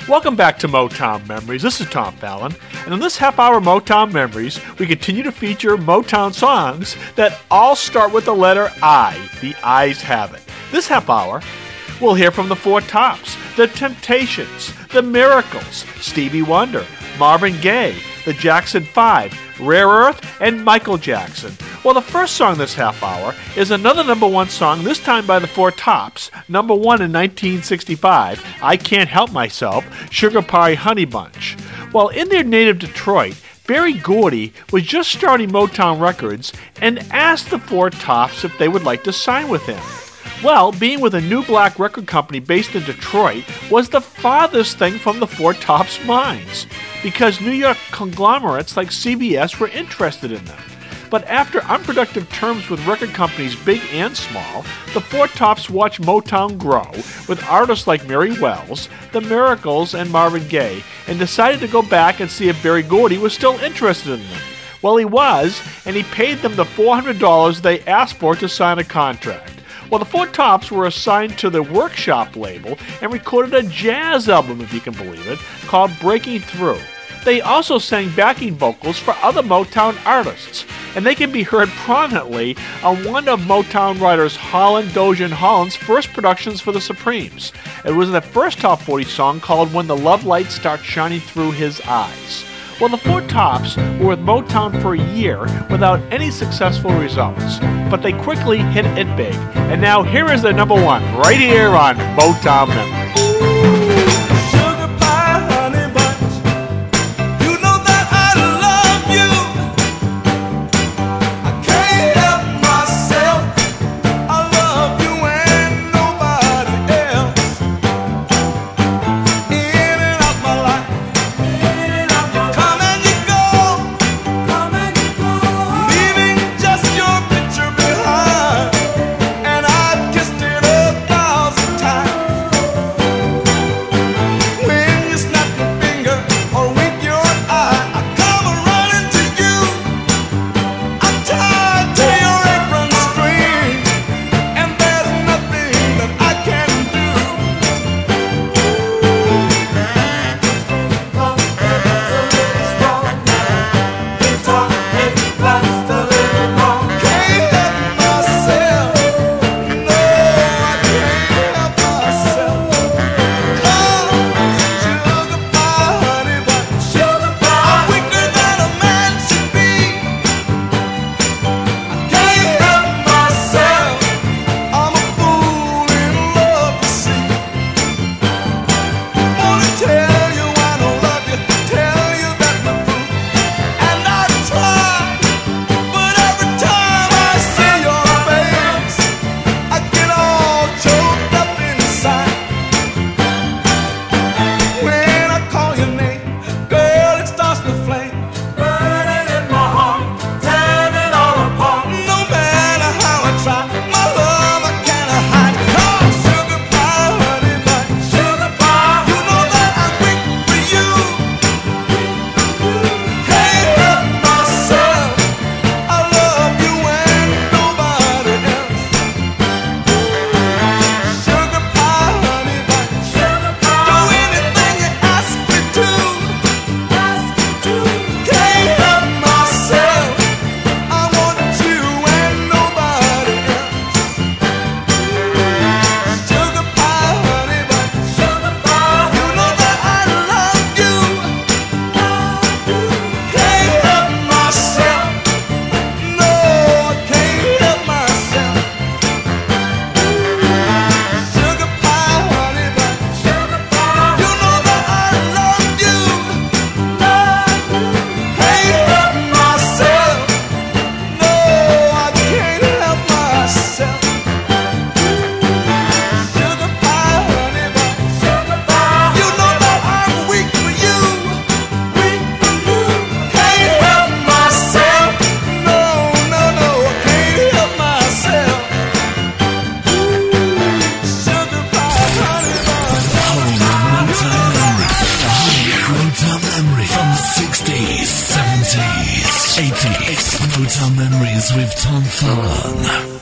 Welcome back to Motown Memories. This is Tom Fallon, and in this half-hour Motown Memories, we continue to feature Motown songs that all start with the letter I. The I's have it. This half-hour, we'll hear from the Four Tops, the Temptations, the Miracles, Stevie Wonder, Marvin Gaye, the Jackson 5, Rare Earth, and Michael Jackson. Well, the first song this half hour is another number one song, this time by the Four Tops, number one in 1965, I Can't Help Myself, Sugar Pie Honey Bunch. Well, in their native Detroit, Berry Gordy was just starting Motown Records and asked the Four Tops if they would like to sign with him. Well, being with a new black record company based in Detroit was the farthest thing from the Four Tops' minds, because New York conglomerates like CBS were interested in them. But after unproductive terms with record companies big and small, the Four Tops watched Motown grow with artists like Mary Wells, the Miracles, and Marvin Gaye, and decided to go back and see if Berry Gordy was still interested in them. Well, he was, and he paid them the $400 they asked for to sign a contract. Well, the Four Tops were assigned to the Workshop label and recorded a jazz album, if you can believe it, called Breaking Through. They also sang backing vocals for other Motown artists, and they can be heard prominently on one of Motown writers Holland, Dozier, and Holland's first productions for the Supremes. It was their first top 40 song called When the Love Light Starts Shining Through His Eyes. Well, the Four Tops were with Motown for a year without any successful results, but they quickly hit it big. And now here is their number one, right here on Motown Memories. Motown Memories with Tom Fallon.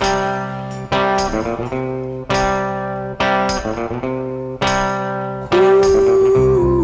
Ooh.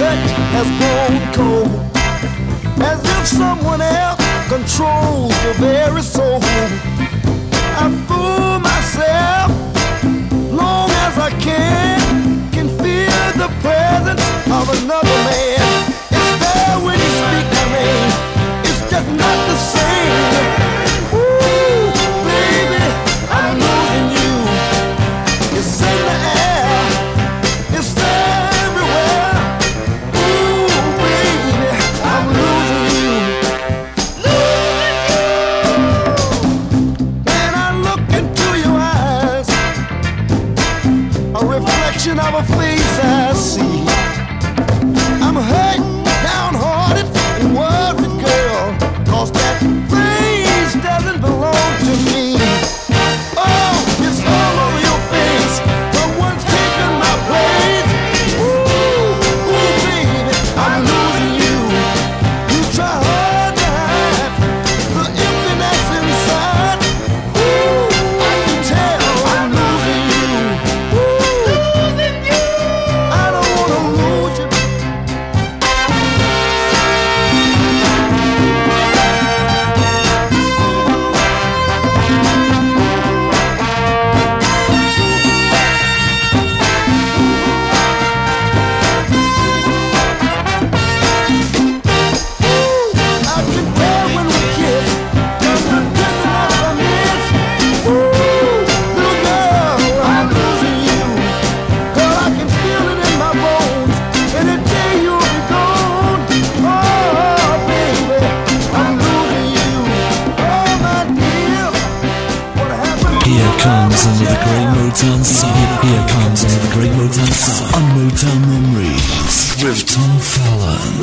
touch has grown cold, as if someone else controls your very soul. I fool myself long as I can feel the presence of another man. It's there when you speak my name, it's just not the same. Ooh, baby, I'm losing you. It's in the air, it's everywhere. Ooh, baby, I'm losing you. When I look into your eyes, a reflection of a face I see. I'm hurt, downhearted, and worried, girl, 'cause that face doesn't belong to me. Oh, it's all over your face. Someone's taking my place. Ooh, ooh, baby, I'm losing you. You try hard to hide the emptiness inside. Ooh, I can tell I'm losing you. Ooh, losing you. I don't wanna lose you. I can tell when we kiss, from the distance of a miss. Ooh, little girl, I'm losing you. Girl, I can feel it in my bones. Any day you'll be gone. Oh, baby, I'm losing you. Oh, my dear, what happened? Here comes another great Motown song. Here comes another great Motown song on Motown Memories with Tom Fallon.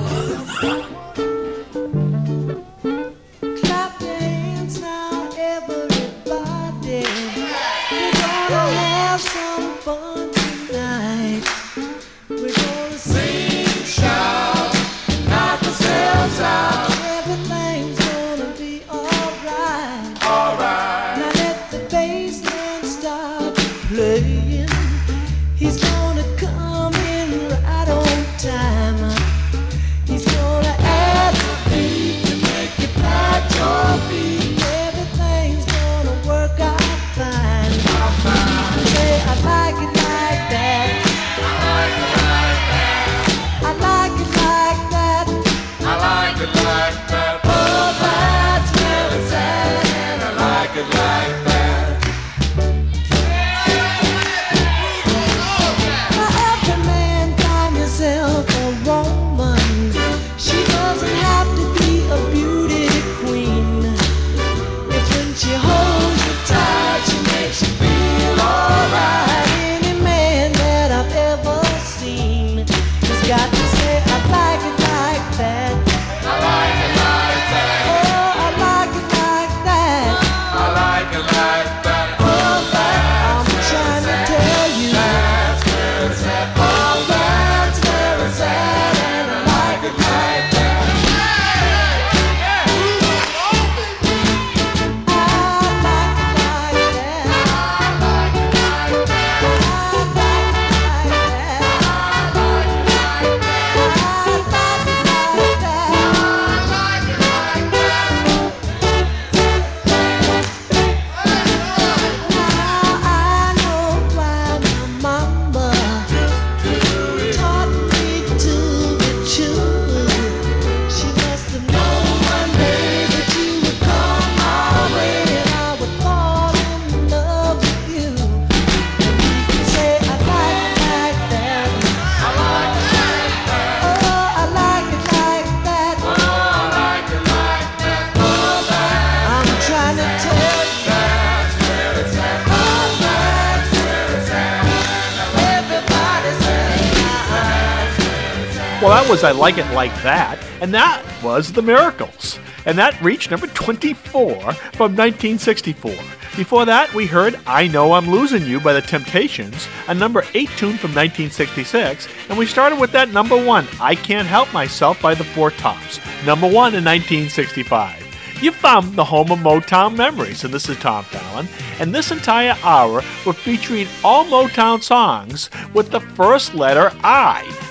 Clap your hands now, everybody. We're gonna have some fun tonight. We're gonna sing, shout, knock ourselves out. Everything's gonna be alright. Alright. Now let the bass man stop playing. He's gonna come in right on time. He's gonna add the beat to make you pat your feet. Everything's gonna work out fine. Say, I like it like that. I like it like that. I like it like that. I like it like that. Oh, that's really sad, and I like it like that. Now every man find yourself a woman. She doesn't have to be a beauty queen. If when she holds you tight, she makes you feel alright. Any man that I've ever seen has got to say, I like it like that. I like it like that. Oh, I like it like that. I like it like that. Oh, that I'm trying to tell you. That's very sad. Oh, that's very sad, and I like it like that. Well, that was I Like It Like That, and that was The Miracles. And that reached number 24 from 1964. Before that, we heard I Know I'm Losing You by The Temptations, a number 8 tune from 1966, and we started with that number 1, I Can't Help Myself by The Four Tops, number 1 in 1965. You found the home of Motown Memories, and this is Tom Fallon, and this entire hour we're featuring all Motown songs with the first letter I.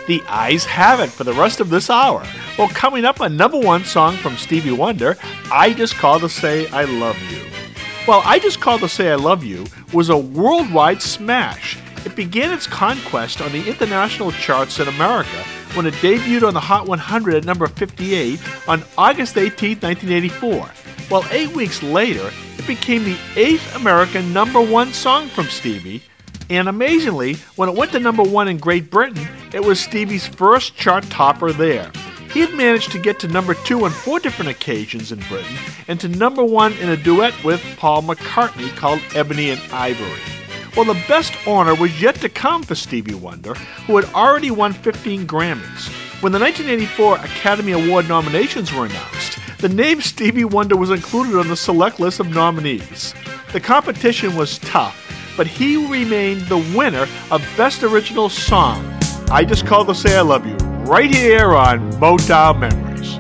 The Eyes Have It for the rest of this hour. Well, coming up, a number one song from Stevie Wonder, I Just Called to Say I Love You. Well, I Just Called to Say I Love You was a worldwide smash. It began its conquest on the international charts in America when it debuted on the Hot 100 at number 58 on August 18, 1984. Well, 8 weeks later, it became the 8th American number one song from Stevie, and amazingly, when it went to number one in Great Britain, it was Stevie's first chart topper there. He had managed to get to number 2 on 4 different occasions in Britain, and to number 1 in a duet with Paul McCartney called Ebony and Ivory. Well, the best honor was yet to come for Stevie Wonder, who had already won 15 Grammys. When the 1984 Academy Award nominations were announced, the name Stevie Wonder was included on the select list of nominees. The competition was tough, but he remained the winner of Best Original Song. I Just Called to Say I Love You, right here on Motown Memories.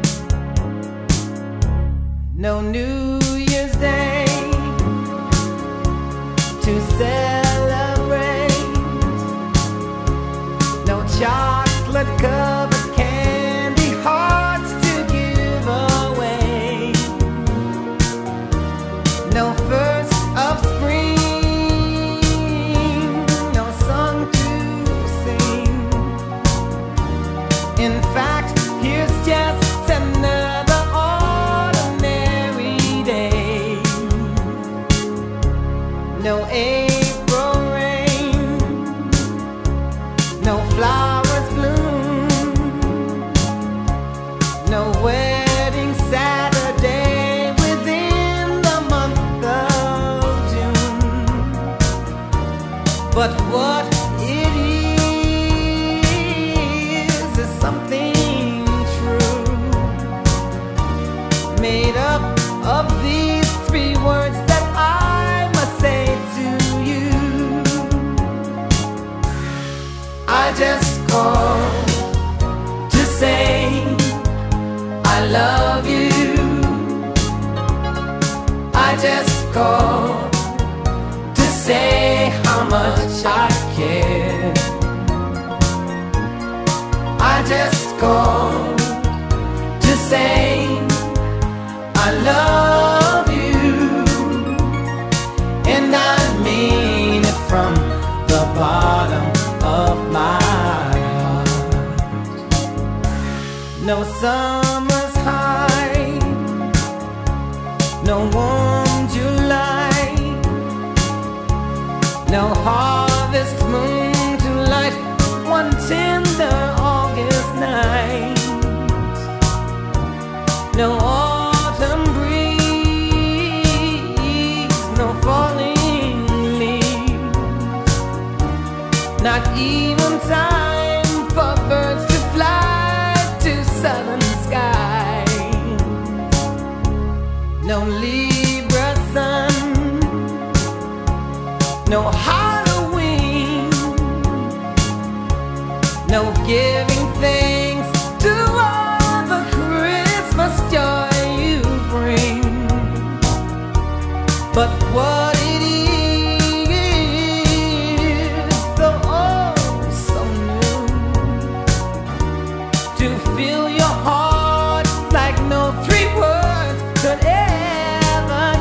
No New Year's Day to celebrate, no chocolate covered candy hearts to give away, no first of spring, no song to sing. In fact, here's just another ordinary day. No April rain, no flowers bloom, no wedding Saturday within the month of June. But what it is something true, made up of these 3 words that I must say to you. I just called to say I love you. I just called to say how much I care. I just called to say I love you, and I mean it from the bottom of my heart. No summer's high, no warm July, no harvest moon to light one tender August night, no autumn breeze, no falling leaves, not even time for birds to fly to southern skies, no Libra sun, no Halloween, no giving thanks to all the Christmas joy you bring. But what it is, though oh so new, to fill your heart like no 3 words could ever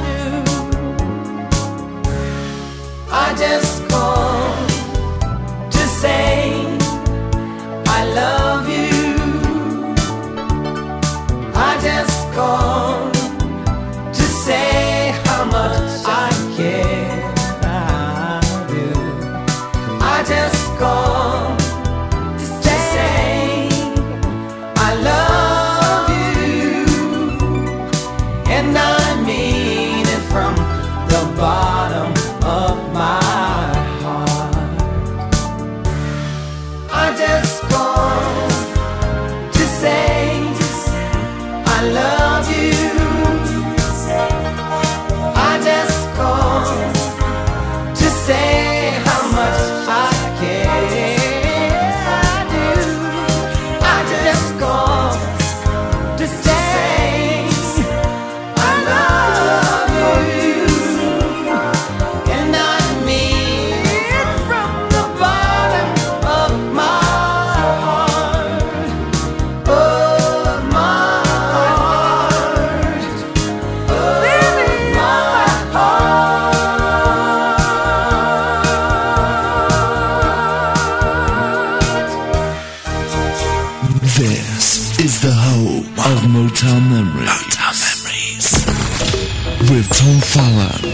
do. I just called to say I love you. I just called to say how much I care. I do. I just called to say I love This is the home of Motown Memories. Motown Memories. With Tom Fallon.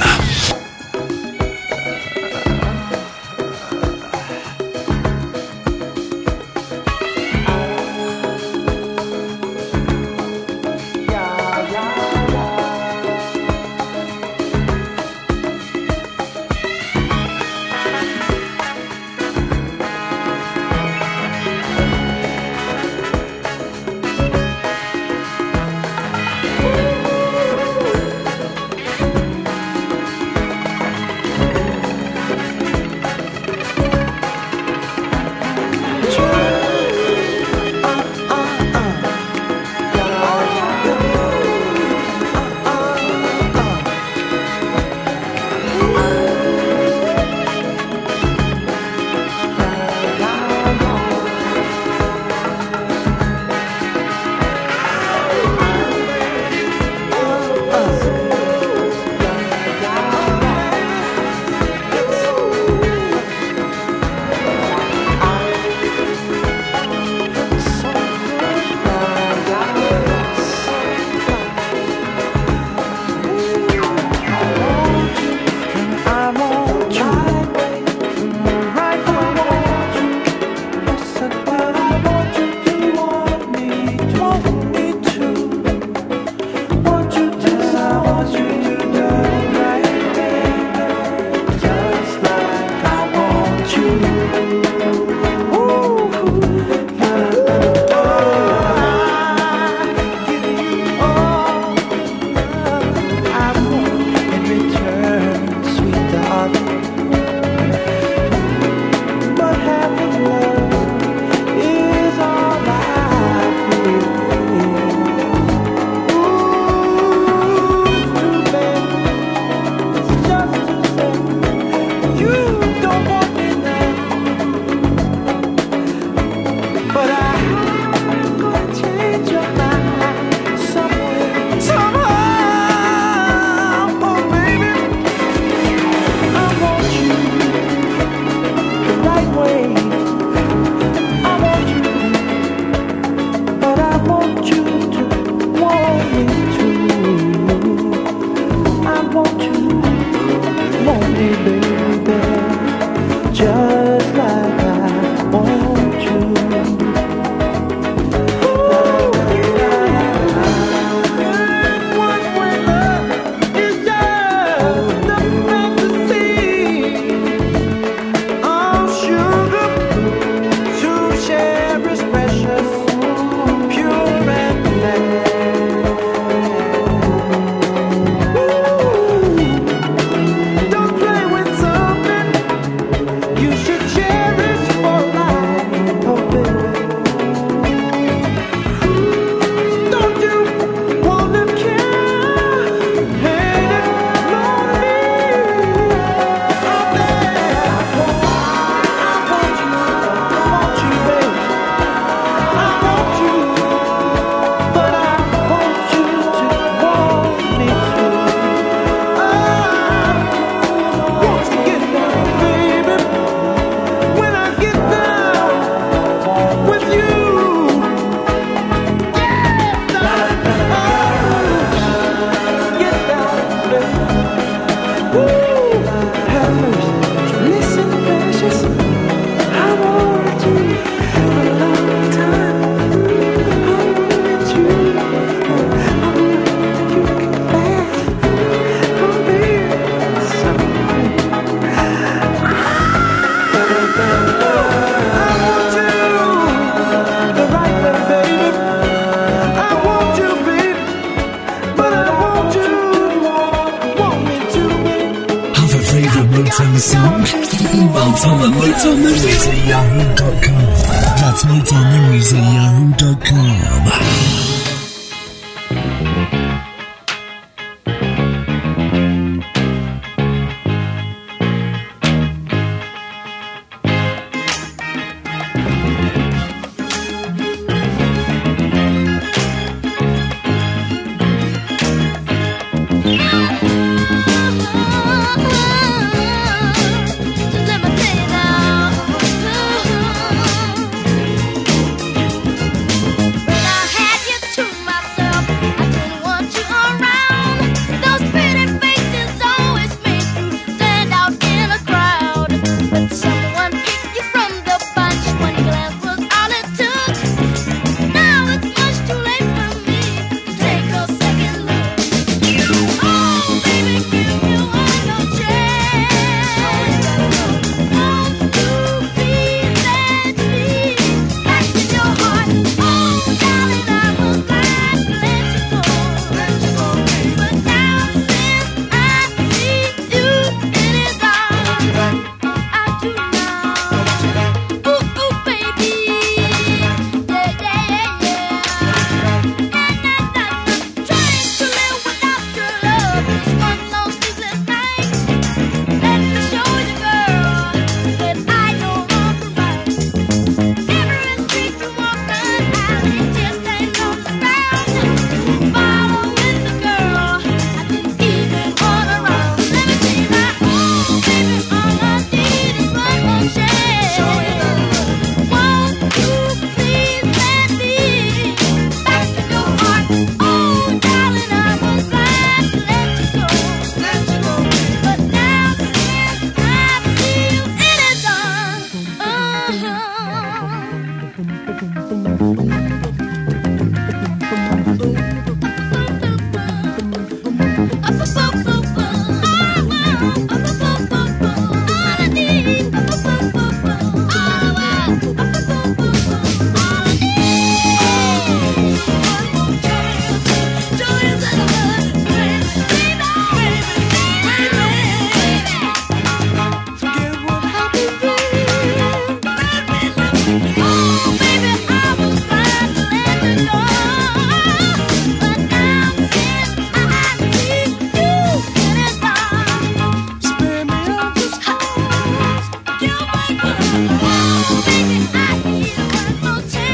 Motown Memories at yahoo.com. That's Motown Memories at yahoo.com.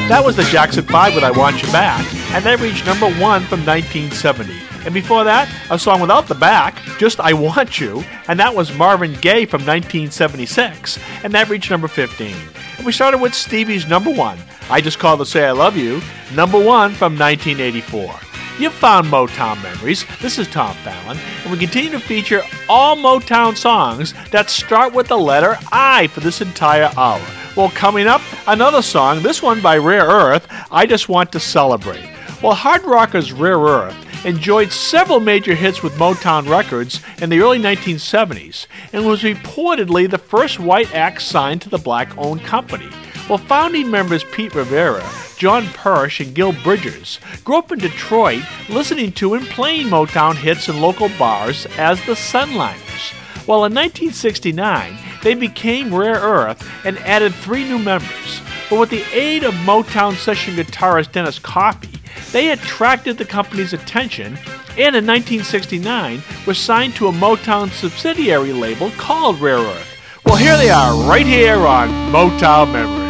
That was the Jackson 5 with I Want You Back, and that reached number 1 from 1970. And before that, a song without the back, just I Want You, and that was Marvin Gaye from 1976, and that reached number 15. And we started with Stevie's number 1, I Just Called to Say I Love You, number 1 from 1984. You've found Motown Memories. This is Tom Fallon, and we continue to feature all Motown songs that start with the letter I for this entire hour. Well, coming up, another song, this one by Rare Earth, I Just Want to Celebrate. Well, hard rockers Rare Earth enjoyed several major hits with Motown Records in the early 1970s and was reportedly the first white act signed to the black-owned company. Well, founding members Pete Rivera, John Parrish, and Gil Bridgers grew up in Detroit listening to and playing Motown hits in local bars as the Sunliners. Well, in 1969, they became Rare Earth and added 3 new members. But with the aid of Motown session guitarist Dennis Coffey, they attracted the company's attention and in 1969 were signed to a Motown subsidiary label called Rare Earth. Well, here they are, right here on Motown Memories.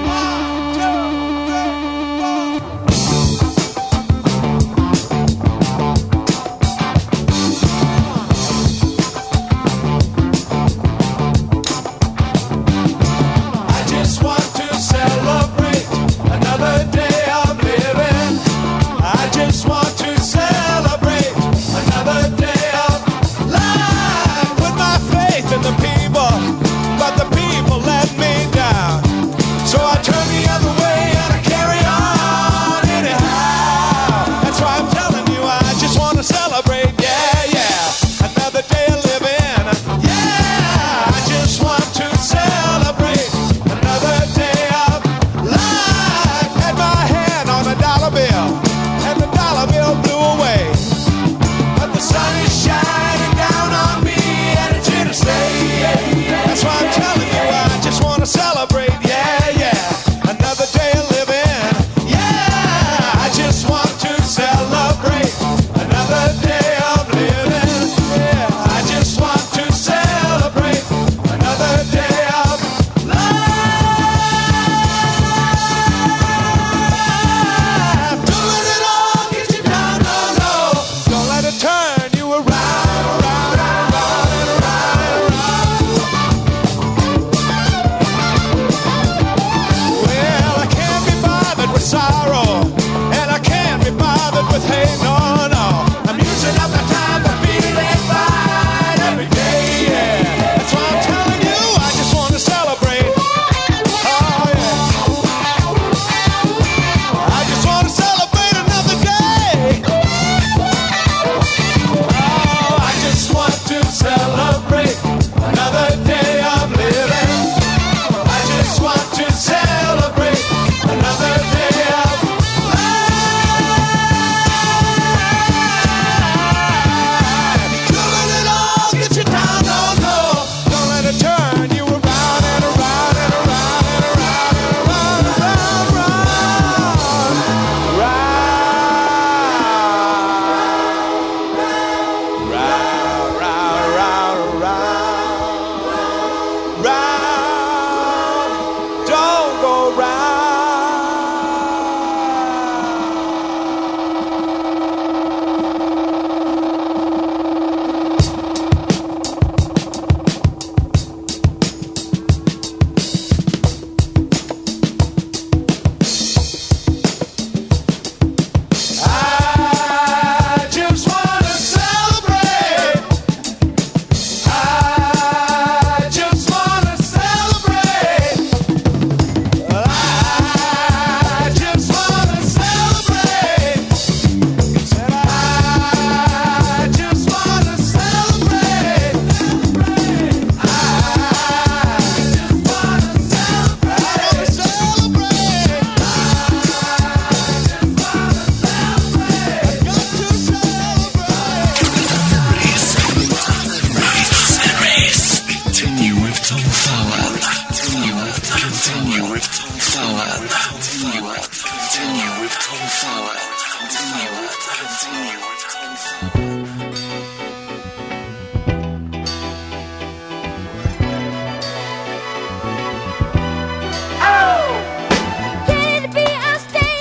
Can it be I stay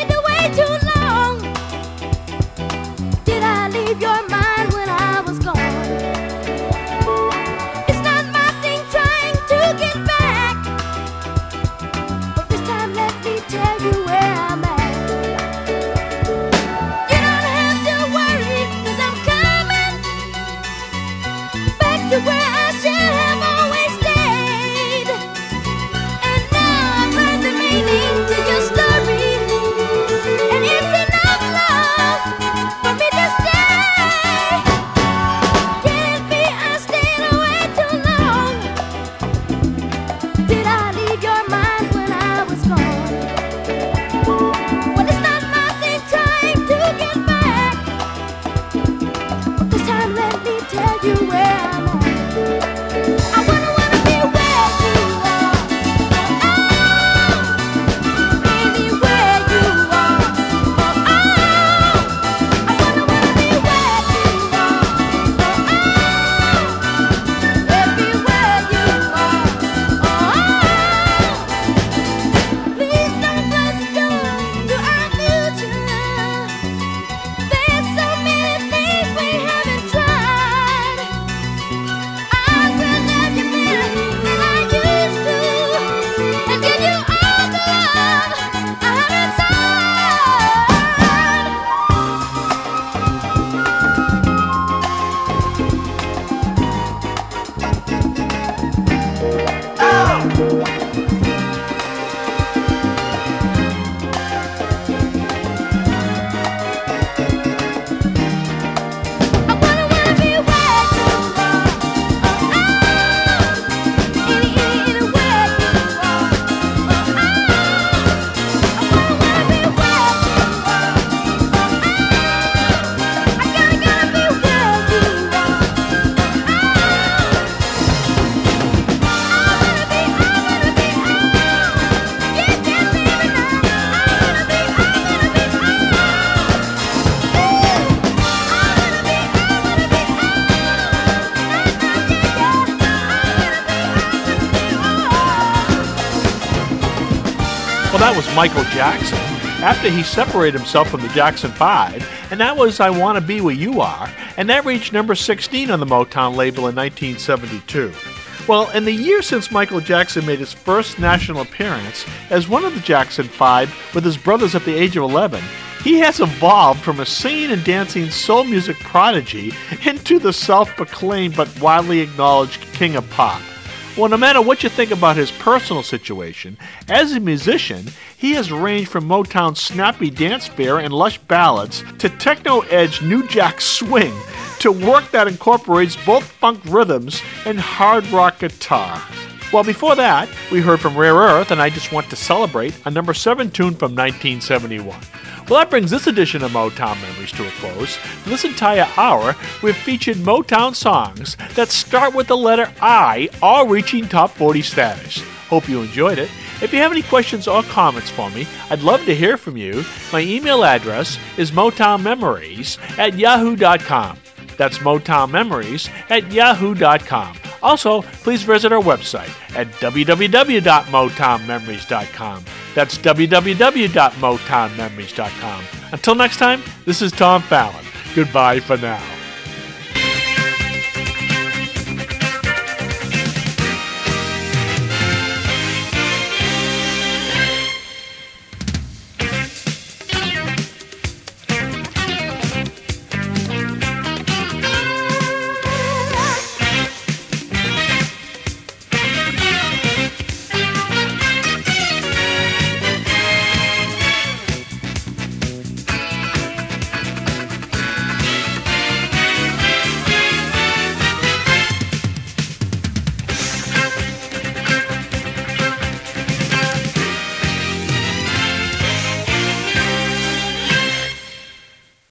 that was Michael Jackson, after he separated himself from the Jackson 5, and that was I Wanna Be Where You Are, and that reached number 16 on the Motown label in 1972. Well, in the years since Michael Jackson made his first national appearance as one of the Jackson 5 with his brothers at the age of 11, he has evolved from a singing and dancing soul music prodigy into the self-proclaimed but widely acknowledged king of pop. Well, no matter what you think about his personal situation, as a musician, he has ranged from Motown's snappy dance fare and lush ballads to techno-edge New Jack swing to work that incorporates both funk rhythms and hard rock guitar. Well, before that, we heard from Rare Earth and I Just Want to Celebrate, a number 7 tune from 1971. Well, that brings this edition of Motown Memories to a close. For this entire hour, we've featured Motown songs that start with the letter I, all reaching top 40 status. Hope you enjoyed it. If you have any questions or comments for me, I'd love to hear from you. My email address is motownmemories@yahoo.com. That's motownmemories@yahoo.com. Also, please visit our website at www.motownmemories.com. That's www.motownmemories.com. Until next time, this is Tom Fallon. Goodbye for now.